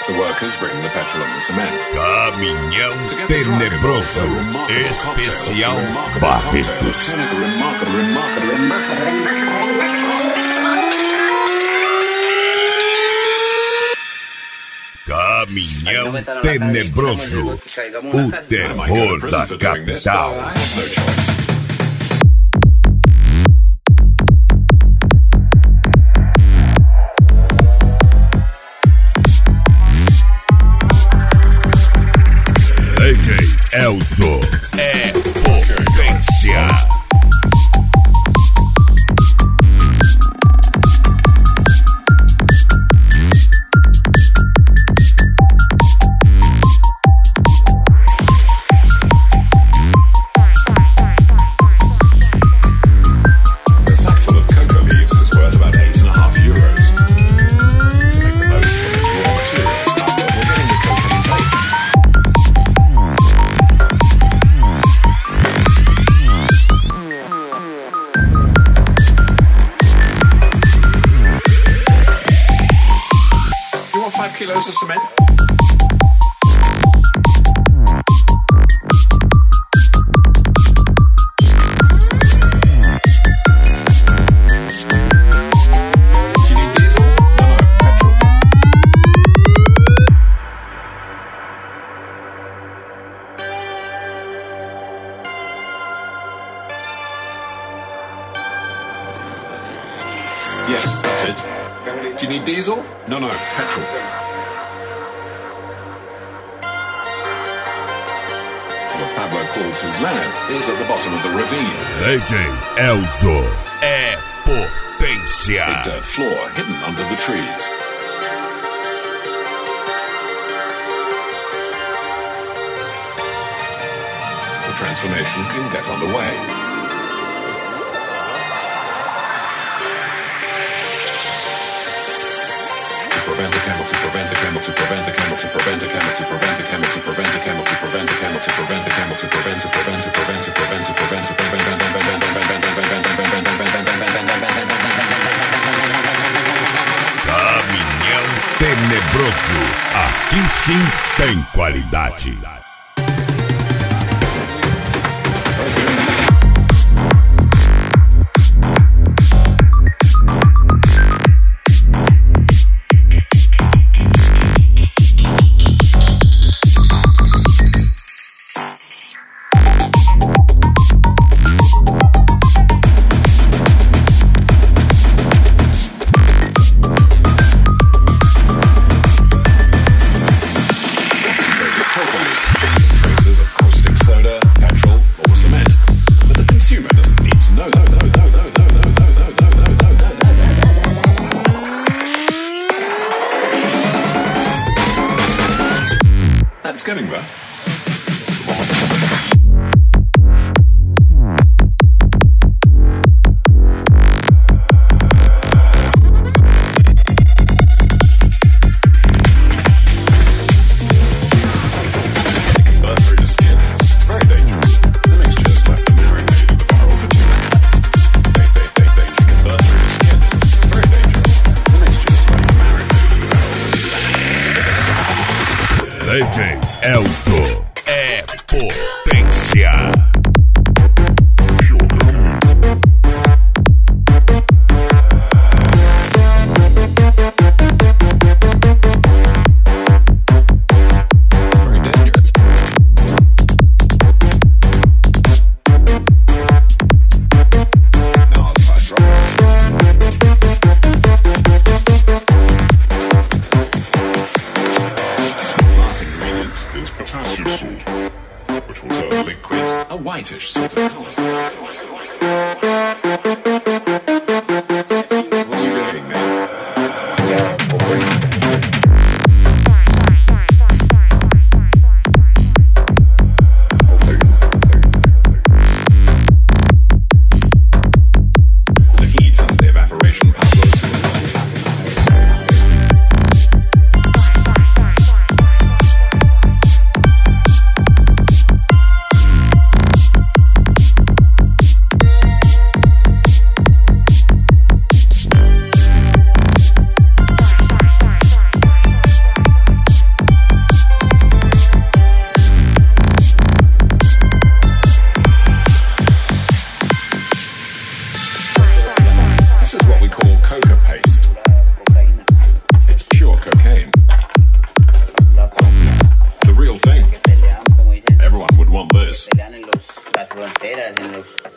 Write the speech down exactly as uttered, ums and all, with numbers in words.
The workers bring the petrol and the cement. Caminhão Tenebroso, especial Barretos. Caminhão Tenebroso, o terror da capital. D J Elzo é potência. Kilos of cement. Do you need diesel? No, no, petrol. Yes, that's it. Do you need diesel? No, no, petrol. Pablo calls his lab is at the bottom of the ravine. D J Elzo é potência. Big dirt floor hidden under the trees. The transformation can get underway. Prevent a camel to prevent a camel to prevent a camel to prevent a camel to prevent a camel to prevent a camel to prevent a camel to prevent a camel to prevent a prevent a prevent a prevent a prevent a Caminhão Tenebroso. Aqui sim tem qualidade. That's getting there. D J Elzo é potência. Potassium salt, which will turn liquid a whitish sort of colour. What are you doing, man? The heat sends the evaporation particles to the we call coca paste. It's pure cocaine. The real thing. Everyone would want this. Las fronteras, en los